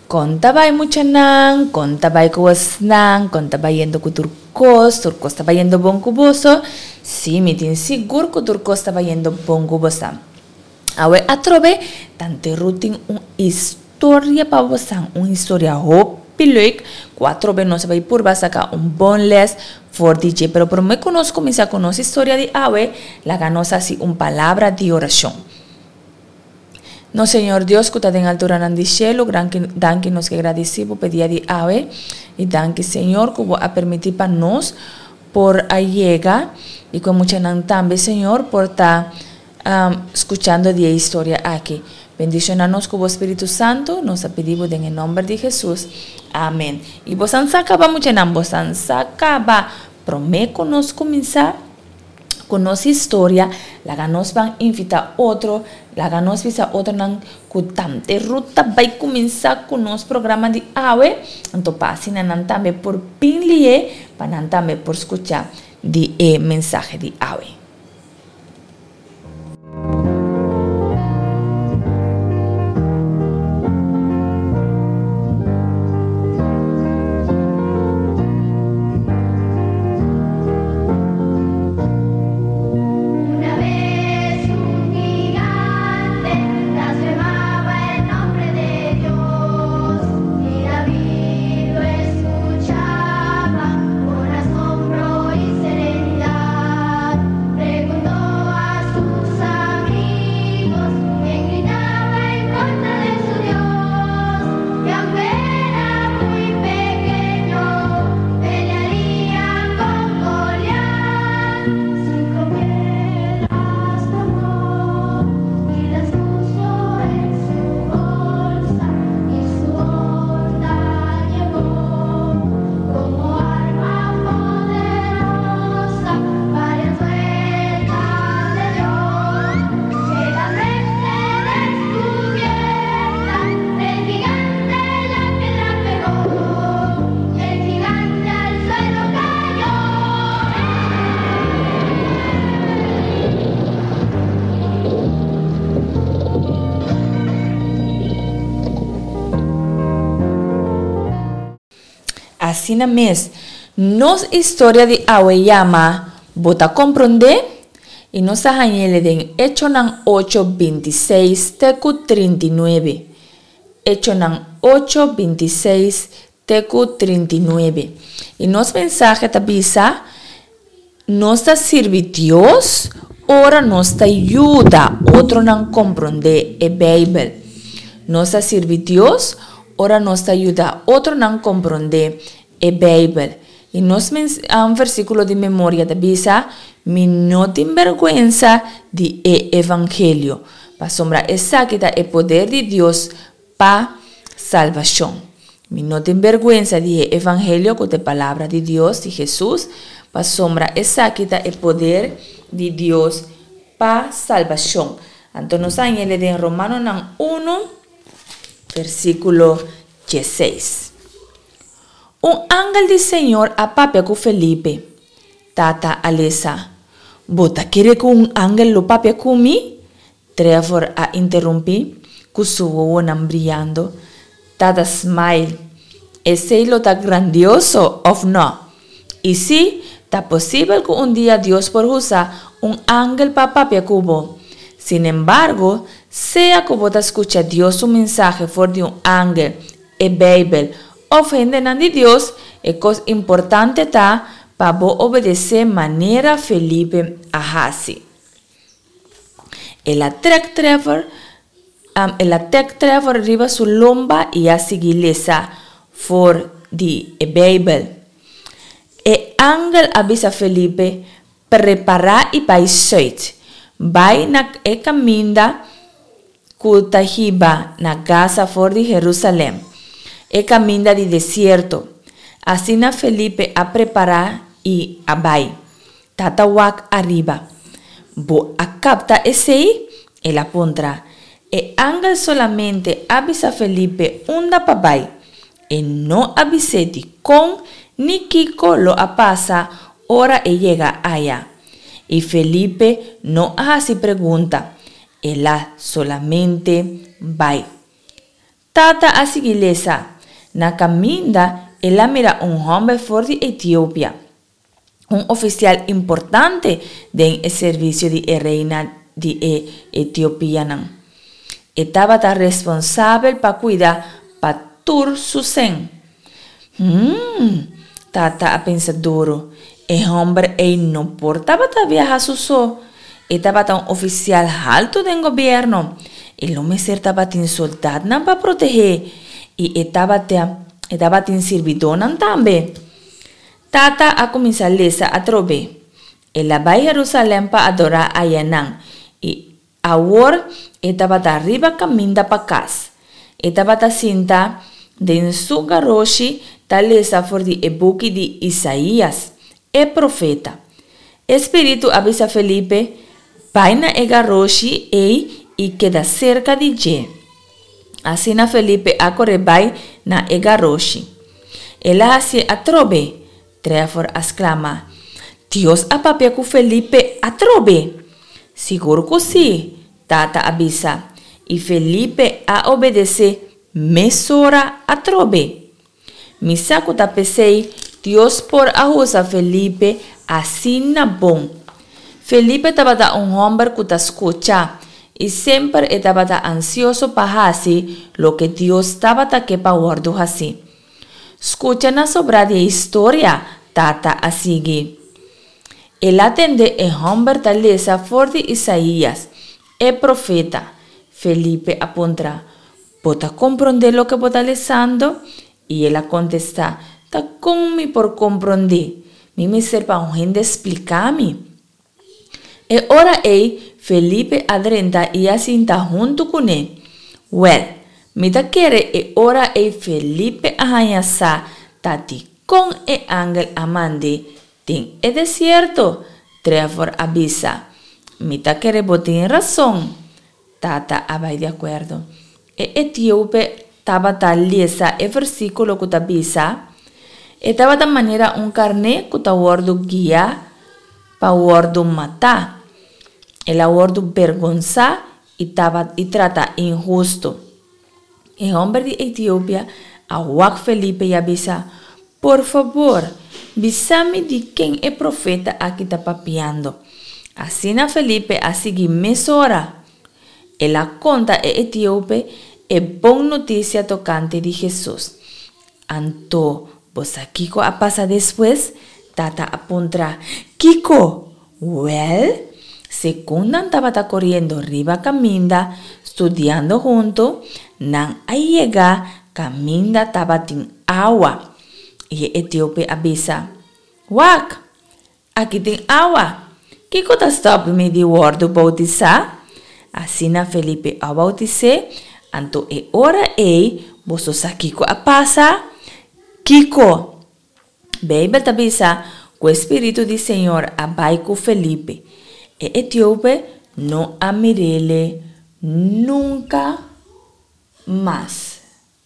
Kontabay muchanan, kontabay kuwasnan, kontabay yendo ku turkos estaba yendo bonkuboso, sí, me tin sigur ku turkos estaba yendo bonkubosa. Awe atrobe, tante rutin un historia pa bosan, un historia hopi leuk, cuatro be no se vai por basaka un bon les for DJ, pero por me conozco, me sa conoce historia de awe, la ganos así un palabra de oración. No, Señor Dios, que está en altura en el cielo, danke nos que agradecemos, pedía de ave, y danke, Señor, que va a permitir para nos por llega y con mucha también, Señor, por estar escuchando de historia aquí. Bendicionanos con vos, Espíritu Santo, nos pedimos en el nombre de Jesús. Amén. Y vos han sacado mucha vos han sacado, prometo nos comenzar. Conoce historia, la ganos van invitar otro, la ganos visa otro nan kutante ruta vai comenzar con los programas de awe, entonces pasen nan también por pinlie, para también por escuchar de mensaje de awe. Así na mes, nos historia de awe llama, bota comprende, y nos ajañele den hecho nan 8:26 tecu 39. Hecho nan 8:26 tecu 39. Y nos mensaje tabisa, nos ta sirve Dios, ora nos ta ayuda, otro nan comprende e Bible. Nos ta sirve Dios, ora nos ta ayuda, otro nan comprende e Bible. Y nos un versículo de memoria de bisa, mi no te vergüenza de evangelio. Pa sombra esa que da el poder de Dios pa salvación. Mi no te vergüenza de evangelio con la palabra de Dios de Jesús. Pa sombra esa que da el poder de Dios pa salvación. Entonces añade en Romanos 1, versículo 16. Un ángel del Señor apapia con Felipe. Tata Alesa, ¿bota quiere que un ángel lo papia con mí? Trevor a interrumpir, con su ojos brillando. Tata smile. ¿Ese lo está grandioso o no? Y sí, está posible que un día Dios por usar un ángel para papia cubo. Sin embargo, sea que vos escucha Dios un mensaje por de un ángel, e Bible, ofenden a Dios, es cosa importante ta para vos obedecer manera Felipe a Hasi. El attack Trevor arriba su lomba y así iglesia for the Bible. El ángel avisa Felipe prepara y paisait. Vai na caminda kutahiba na Gaza for de Jerusalén. Caminda de desierto. Así na Felipe a preparar y a vai. Tatawak arriba. Bo a capta ese el apuntra. Ángel solamente avisa Felipe unda papai. No aviseti con ni Kiko lo apasa ora llega allá. Y Felipe no hace pregunta. Él solamente vai. Tata asigilesa. Na caminda, ela mira un hombre fuerte de Etiopía, un oficial importante del servicio de reina de Etiopía. Estaba responsable para cuidar para tur su sen. Tata a pensar duro. El hombre no portaba viajar su so. Estaba un oficial alto del gobierno. El hombre estaba un soldado para proteger. Y estaba un servidor también. Tata a comenzar a leer a trove. Él va a Jerusalén para adorar a Yanán. Y ahora estaba arriba caminando para casa. Estaba cinta de su garoshi talesa for di ebuki de Isaías, el profeta. Espíritu avisa Felipe, vaina e garoshi y queda cerca de je. Así na Felipe a correbai na e garoshi. Ela hace a trobe. Trevor exclama, Dios apapia ku Felipe a trobe. Seguro que sí, Tata avisa. Y Felipe a obedece mesora a trobe. Misaku ta pensei, Dios por ajusa Felipe assim na bom. Felipe estava un hombre que ta escucha y siempre estaba ansioso para hacer lo que Dios estaba que pa guardo así. Escucha na sobra de historia, Tata a seguir. El atende el hombre talesa for de Isaías, el profeta. Felipe apunta, ¿Bota comprender lo que bota lesando? Y ela contesta, ta con por comprender. Me serpa un gente explicar-me. E ora Felipe adrenta e assinta junto com ele. Well, me ta quere e ora Felipe arranhasa tati com e ángel amande. Tem é desierto. Trevor avisa. Me ta quere botar razão. Tata vai de acordo. E Etíope estava lesa e versículo que avisa. Estava da maneira carne que ta wordo guia pa wordo matar. Ela wordo vergonza e trata injusto. El hombre de Etiopía a Felipe y avisa, por favor, avísame de quién es profeta aquí está papiando. Así na Felipe a seguir mesora. Ela conta e Etíope e buena noticia tocante de Jesús. Anto, vos aquí a pasa después, Tata apunta, Kiko, well, segunda estaba corriendo arriba caminda, estudiando junto, nan ahí llega, caminda estaba tin agua. Y Etíope avisa, Wak, aquí tin agua. Kiko ta stop me de word bautizar? Así na Felipe a bautizar, anto e ora vos Kiko a pasa? Kiko, Bíblia avisa que o Espírito do Senhor abai com Felipe. E Etíope não a mirele nunca mais.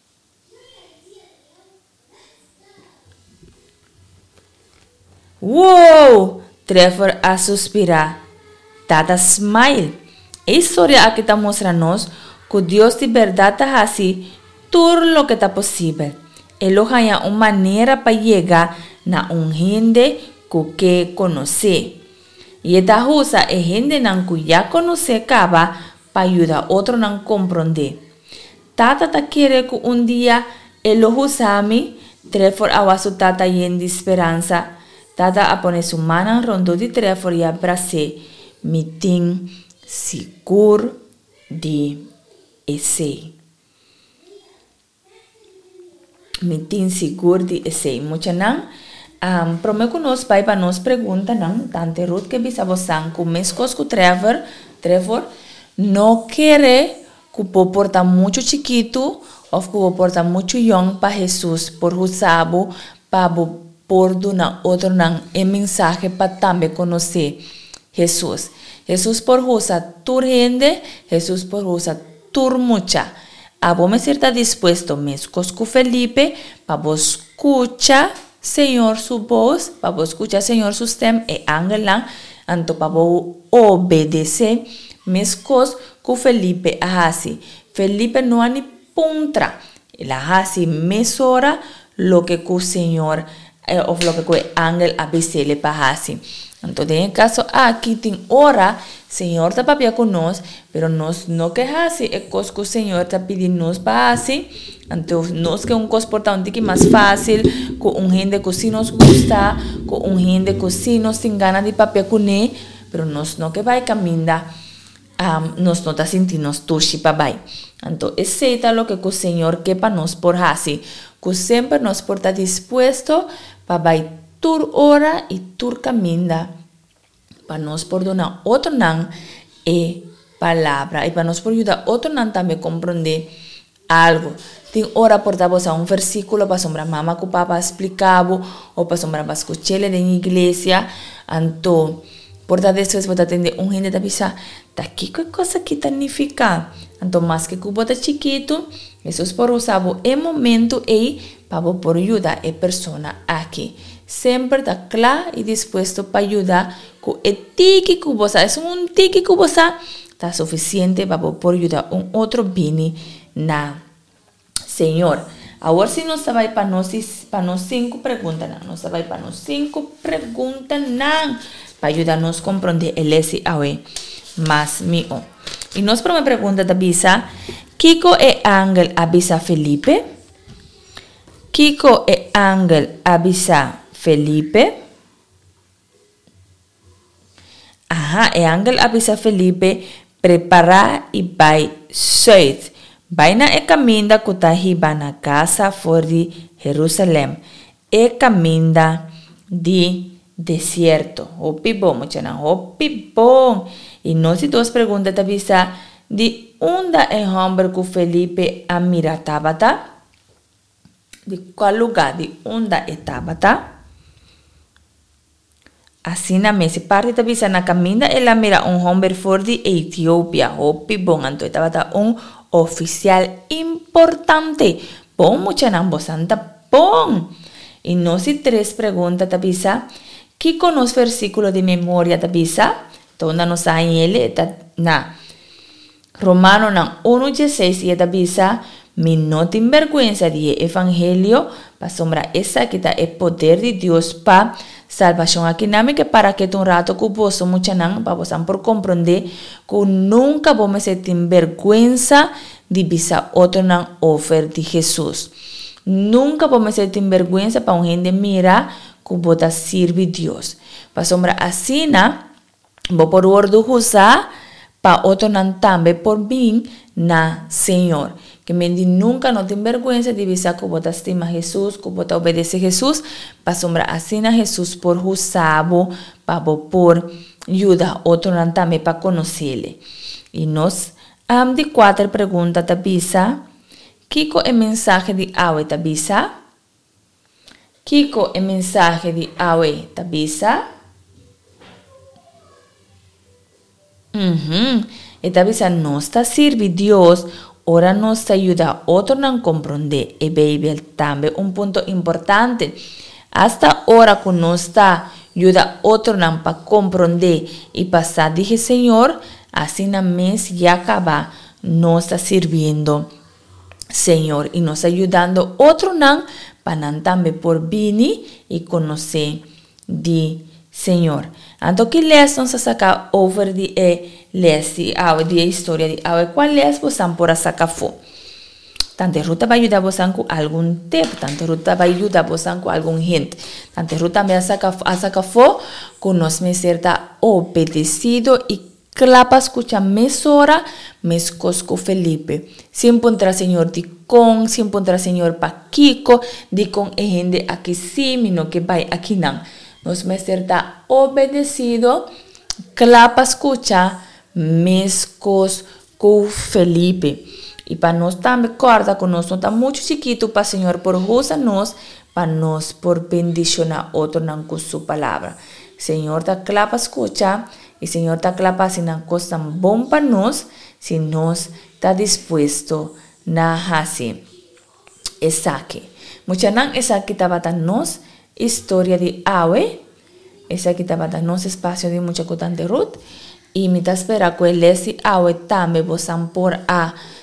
Uou! Trevor a suspirar. Tata smile. A história aqui está mostrando-nos que Deus de verdade está assim tudo o que está possível. Ele tem uma maneira para chegar na gente que conhece. E esta usa é gente que já conhece acaba para ajudar outro a compreender. Tata ta quer que dia ele use-me, Trevor a sua tata de esperança. Tata a pone sua mão rondo de Trevor e abraça. Me tem seguro de esse. Me tem seguro de esse. Muita não. Prometo que nós vai para nos pergunta não. Tante Ruth que bisa vosan com mescos com Trevor não quer que o porta muito chiquito ou que o porta muito young para Jesus por usabo para por na outro não é mensagem para também conhecer Jesus. Jesus por usa tur gente, Jesus por usa tur mucha. A vos me está dispuesto mescos com Felipe para vos escuchar Senhor su voz, para vos escuchar Senhor su stem e angelan, anto para vos obedecer mescos com Felipe a assim. Felipe não é puntra. La hasi mesora lo que el Señor o lo que el ángel avisele para hasi. Entonces, en el caso aquí, ten hora, Señor está papia con nos, pero nos no que hasi, es cosa que el Señor está pidiendo nos para hasi. Entonces, nos que un cosa porta un tiki más fácil, con un gente que sí nos gusta, con un gente que sí nos tiene ganas de papia con él, pero nos no que va a caminar, nos no está sintiendo tushi para vai. Entonces, ese es lo que el Señor que para nos por hasi, que siempre nos porta dispuesto para vai tur hora y tur caminda para nos por donar otro nan palabra y para nos por ayudar otro nan también comprender algo. Tin hora por dar a un versículo para sombra mamá que papá explicaba o para sombra para escucharle en iglesia. Anto por dar después para atender un gente de avisa ta qué cosa que significa. Anto más que cubo de chiquito, eso es por usar el momento para por ayudar a persona aquí. Siempre está claro y dispuesto para ayudar con el tiki cubosa. Es un tiki cubosa, está suficiente para por ayudar a un otro bini na Señor. Ahora si nos va para nos 5 preguntas, nos va para nos 5 preguntas para ayudarnos a comprender el ese awe más mío. Y nos me pregunta avisa, Kiko e ángel avisa Felipe. Kiko e ángel avisa Felipe. Ajá, el ángel avisa Felipe prepara y vai soit. Vaina e caminda kutahiba na casa for de Jerusalém. E caminda de desierto. Hopi bom, muchachos, hopi bom. Y no si dos preguntas te avisa de onda en hombre que Felipe a mira Tabata. De cuál lugar de onda e Tabata. Así na mesa parte te avisa na caminda ela mira un hombre for de Etiopía. Hopi bom, entonces Tabata un oficial importante. Bom, muchachos, santa bom. Y no si 3 preguntas te avisa. ¿Qué conoce versículo de memoria te avisa? Donde nos hay él na Romano na 1:16 y te avisa mi no te vergüenza de evangelio para sombra esa que está el poder de Dios para salvación aquí nami que para que un rato que vos mucha nan para vos por comprender que nunca vos me sentir vergüenza de visa otro nan offer de Jesús. Nunca vos me sentir vergüenza para un gente mira que vos sirve Dios. Para sombra así na vos por ordo usa para otro nan también por mí na Señor. Que me di nunca no te vergüenza de visa que vos estima Jesús, que vos obedece Jesús. Para sombra así na Jesús por usabo para vos por ayuda otro nan también para conocerle. Y nos de 4 preguntas te avisa. Kiko el mensaje de Awe te avisa. Kiko el mensaje de Awe te avisa. Esta visa nos está sirve Dios, ahora nos ayuda a otro a comprender y baby también un punto importante. Hasta ahora que nos está ayuda a otro para comprender y pasar, dije Señor, así na mes ya acaba, nos está sirviendo Señor y nos ayudando otro para también por vini y conocer de Señor. Anto que les nos saca over de les de historia de cuál les vos por sacar fo. Tante ruta va a ayudar vos con algún tip, tante ruta va a ayudar vos con algún hint. Tante ruta me a sacar fo con nos me cierta obedecido y clapa escucha mesora mes cosco Felipe. Siempre entra Señor di con, siempre entra Señor pa Kiko, di con gente aquí sí, mino que va aquí nan. Nos me cierta obedecido, clapa escucha, mescos con Felipe. Y para nos también corta con nos está mucho chiquito para Señor por nos, para nos por bendicionar otro con su palabra. Señor ta clapa escucha y Señor ta clapa si na cosa bom para nos, si nos está dispuesto na así. Esaki. Mucha nan esaki tabata nos historia de Awe, esa que estaba dando espacio de mucha cotante Ruth, y me espera que el ese Awe también vosan por a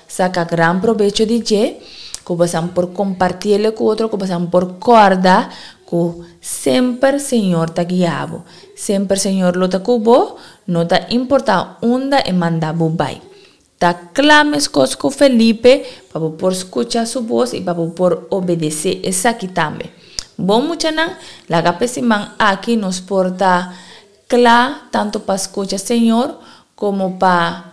saca gran provecho de je, que pasan por compartirle con otro, que pasan por corda, que siempre Señor te guiabo. Siempre Señor lo te cubo, no te importa onda y manda bubai. Ta clames con Felipe para por escuchar su voz y para por obedecer esa aquí también. Bom mucha nan, la gapesiman aquí nos porta tanto para escuchar Señor como para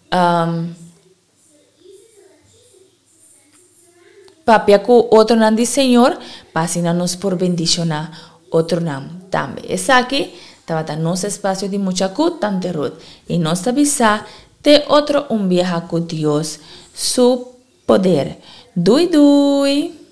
papiaku otro nan di Señor, para nos por bendicionar otro nan también. Es aquí, estaba nos espacio de mucha tante rod y nos avisa de otro un viaje con Dios, su poder. Dui dui.